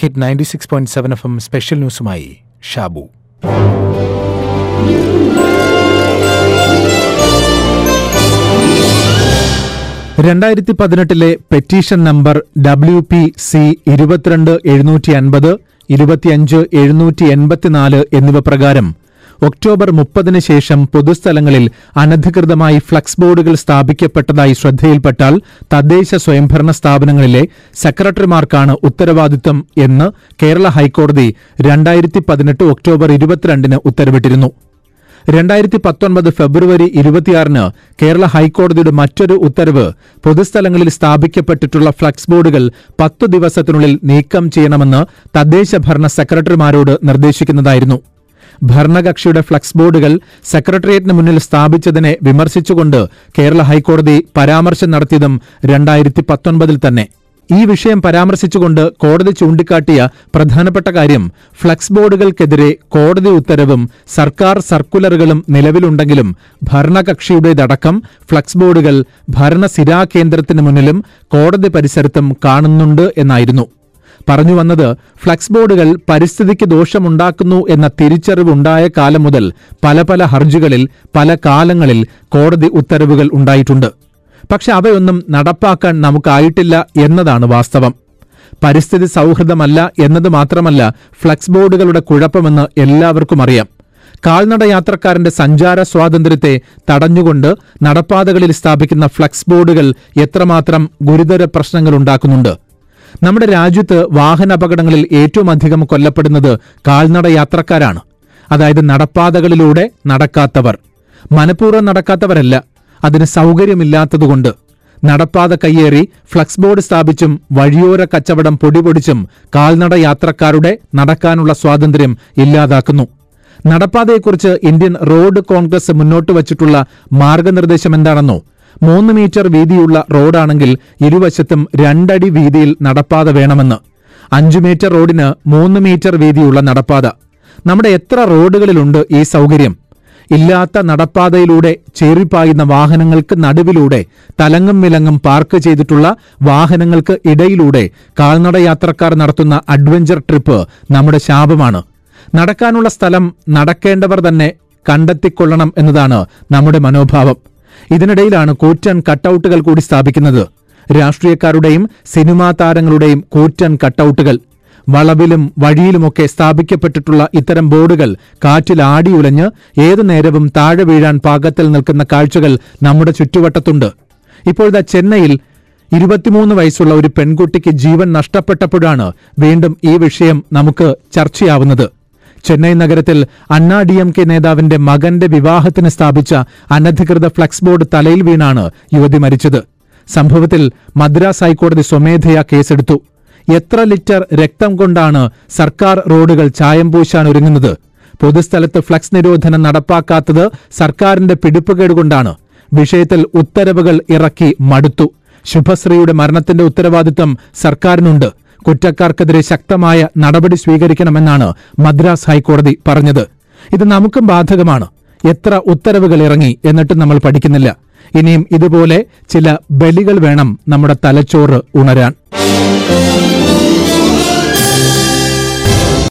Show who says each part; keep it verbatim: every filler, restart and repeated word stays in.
Speaker 1: Hit ninety six point seven F M special ന്യൂസുമായി ഷാബു. രണ്ടായിരത്തി പതിനെട്ടിലെ petition number W P C ഇരുപത്തിരണ്ട് എഴുന്നൂറ്റി അൻപത് ഇരുപത്തിയഞ്ച് എഴുന്നൂറ്റി എൺപത്തിനാല് എന്നിവ പ്രകാരം ഒക്ടോബർ മുപ്പതിന് ശേഷം പൊതുസ്ഥലങ്ങളിൽ അനധികൃതമായി ഫ്ലക്സ് ബോർഡുകൾ സ്ഥാപിക്കപ്പെട്ടതായി ശ്രദ്ധയിൽപ്പെട്ടാൽ തദ്ദേശ സ്വയംഭരണ സ്ഥാപനങ്ങളിലെ സെക്രട്ടറിമാർക്കാണ് ഉത്തരവാദിത്തം എന്ന് കേരള ഹൈക്കോടതി രണ്ടായിരത്തി പതിനെട്ട് ഒക്ടോബർ ഇരുപത്തിരണ്ടിന് ഉത്തരവിട്ടിരുന്നു. രണ്ടായിരത്തി പത്തൊൻപത് ഫെബ്രുവരി ഇരുപത്തിയാറിന് കേരള ഹൈക്കോടതിയുടെ മറ്റൊരു ഉത്തരവ് പൊതുസ്ഥലങ്ങളിൽ സ്ഥാപിക്കപ്പെട്ടിട്ടുള്ള ഫ്ലക്സ് ബോർഡുകൾ പത്തു ദിവസത്തിനുള്ളിൽ നീക്കം ചെയ്യണമെന്ന് തദ്ദേശ ഭരണ സെക്രട്ടറിമാരോട് നിർദ്ദേശിക്കുന്നതായിരുന്നു. ഭരണകക്ഷിയുടെ ഫ്ലക്സ് ബോർഡുകൾ സെക്രട്ടേറിയറ്റിന് മുന്നിൽ സ്ഥാപിച്ചതിനെ വിമർശിച്ചുകൊണ്ട് കേരള ഹൈക്കോടതി പരാമർശം നടത്തിയതും രണ്ടായിരത്തി പത്തൊൻപതിൽ തന്നെ. ഈ വിഷയം പരാമർശിച്ചുകൊണ്ട് കോടതി ചൂണ്ടിക്കാട്ടിയ പ്രധാനപ്പെട്ട കാര്യം ഫ്ലക്സ് ബോർഡുകൾക്കെതിരെ കോടതി ഉത്തരവും സർക്കാർ സർക്കുലറുകളും നിലവിലുണ്ടെങ്കിലും ഭരണകക്ഷിയുടേതടക്കം ഫ്ലക്സ് ബോർഡുകൾ ഭരണസിരാ കേന്ദ്രത്തിന് മുന്നിലും കോടതി പരിസരത്തും കാണുന്നുണ്ട് എന്നായിരുന്നു. പറഞ്ഞു വന്നത്, ഫ്ലക്സ് ബോർഡുകൾ പരിസ്ഥിതിക്ക് ദോഷമുണ്ടാക്കുന്നു എന്ന തിരിച്ചറിവുണ്ടായ കാലം മുതൽ പല പല ഹർജികളിൽ പല കാലങ്ങളിൽ കോടതി ഉത്തരവുകൾ ഉണ്ടായിട്ടുണ്ട്. പക്ഷെ അവയൊന്നും നടപ്പാക്കാൻ നമുക്കായിട്ടില്ല എന്നതാണ് വാസ്തവം. പരിസ്ഥിതി സൗഹൃദമല്ല എന്നത് മാത്രമല്ല ഫ്ലക്സ് ബോർഡുകളുടെ കുഴപ്പമെന്ന് എല്ലാവർക്കും അറിയാം. കാൽനട യാത്രക്കാരന്റെ സഞ്ചാര സ്വാതന്ത്ര്യത്തെ തടഞ്ഞുകൊണ്ട് നടപ്പാതകളിൽ സ്ഥാപിക്കുന്ന ഫ്ലക്സ് ബോർഡുകൾ എത്രമാത്രം ഗുരുതര പ്രശ്നങ്ങളുണ്ടാക്കുന്നുണ്ട്. നമ്മുടെ രാജ്യത്ത് വാഹനാപകടങ്ങളിൽ ഏറ്റവും അധികം കൊല്ലപ്പെടുന്നത് കാൽനട യാത്രക്കാരാണ്. അതായത് നടപ്പാതകളിലൂടെ നടക്കാത്തവർ. മനഃപൂർവ്വം നടക്കാത്തവരല്ല, അതിന് സൗകര്യമില്ലാത്തതുകൊണ്ട്. നടപ്പാത കയ്യേറി ഫ്ലക്സ് ബോർഡ് സ്ഥാപിച്ചും വഴിയോര കച്ചവടം പൊടിപൊടിച്ചും കാൽനട യാത്രക്കാരുടെ നടക്കാനുള്ള സ്വാതന്ത്ര്യം ഇല്ലാതാക്കുന്നു. നടപ്പാതയെക്കുറിച്ച് ഇന്ത്യൻ റോഡ് കോൺഗ്രസ് മുന്നോട്ട് വച്ചിട്ടുള്ള മാർഗനിർദ്ദേശം എന്താണെന്നോ? മൂന്ന് മീറ്റർ വീതിയുള്ള റോഡാണെങ്കിൽ ഇരുവശത്തും രണ്ടടി വീതിയിൽ നടപ്പാത വേണമെന്ന്. അഞ്ചു മീറ്റർ റോഡിന് മൂന്ന് മീറ്റർ വീതിയുള്ള നടപ്പാത. നമ്മുടെ എത്ര റോഡുകളിലുണ്ട് ഈ സൗകര്യം? ഇല്ലാത്ത നടപ്പാതയിലൂടെ ചേറിപ്പായുന്ന വാഹനങ്ങൾക്ക് നടുവിലൂടെ തലങ്ങും വിലങ്ങും പാർക്ക് ചെയ്തിട്ടുള്ള വാഹനങ്ങൾക്ക് ഇടയിലൂടെ കാൽനട യാത്രക്കാർ നടത്തുന്ന അഡ്വഞ്ചർ ട്രിപ്പ് നമ്മുടെ ശാപമാണ്. നടക്കാനുള്ള സ്ഥലം നടക്കേണ്ടവർ തന്നെ കണ്ടെത്തിക്കൊള്ളണം എന്നതാണ് നമ്മുടെ മനോഭാവം. ഇതിനിടയിലാണ് കൂറ്റൻ കട്ടൌട്ടുകൾ കൂടി സ്ഥാപിക്കുന്നത്. രാഷ്ട്രീയക്കാരുടെയും സിനിമാ താരങ്ങളുടെയും കൂറ്റൻ കട്ടൌട്ടുകൾ. വളവിലും വഴിയിലുമൊക്കെ സ്ഥാപിക്കപ്പെട്ടിട്ടുള്ള ഇത്തരം ബോർഡുകൾ കാറ്റിൽ ആടിയുലഞ്ഞ് ഏതു നേരവും താഴെ വീഴാൻ പാകത്തിൽ നിൽക്കുന്ന കാഴ്ചകൾ നമ്മുടെ ചുറ്റുവട്ടത്തുണ്ട്. ഇപ്പോഴത്തെ ചെന്നൈയിൽ ഇരുപത്തിമൂന്ന് വയസ്സുള്ള ഒരു പെൺകുട്ടിക്ക് ജീവൻ നഷ്ടപ്പെട്ടപ്പോഴാണ് വീണ്ടും ഈ വിഷയം നമുക്ക് ചർച്ചയാവുന്നത്. ചെന്നൈ നഗരത്തിൽ അണ്ണാ ഡി എം കെ നേതാവിന്റെ മകന്റെ വിവാഹത്തിന് സ്ഥാപിച്ച അനധികൃത ഫ്ലക്സ് ബോർഡ് തലയിൽ വീണാണ് യുവതി മരിച്ചത്. സംഭവത്തിൽ മദ്രാസ് ഹൈക്കോടതി സ്വമേധയാ കേസെടുത്തു. എത്ര ലിറ്റർ രക്തം കൊണ്ടാണ് സർക്കാർ റോഡുകൾ ചായം പൂശാൻ ഒരുങ്ങുന്നത്? പൊതുസ്ഥലത്ത് ഫ്ലക്സ് നിരോധനം നടപ്പാക്കാത്തത് സർക്കാരിന്റെ പിടിപ്പുകേടുകൊണ്ടാണ്. വിഷയത്തിൽ ഉത്തരവുകൾ ഇറക്കി മടുത്തു. ശുഭശ്രീയുടെ മരണത്തിന്റെ ഉത്തരവാദിത്തം സർക്കാരിനുണ്ട്. കുറ്റക്കാർക്കെതിരെ ശക്തമായ നടപടി സ്വീകരിക്കണമെന്നാണ് മദ്രാസ് ഹൈക്കോടതി പറഞ്ഞത്. ഇത് നമുക്കും ബാധകമാണ്. എത്ര ഉത്തരവുകൾ ഇറങ്ങി എന്നിട്ടും നമ്മൾ പഠിക്കുന്നില്ല. ഇനിയും ഇതുപോലെ ചില ബലികൾ വേണം നമ്മുടെ തലച്ചോറ് ഉണരാൻ.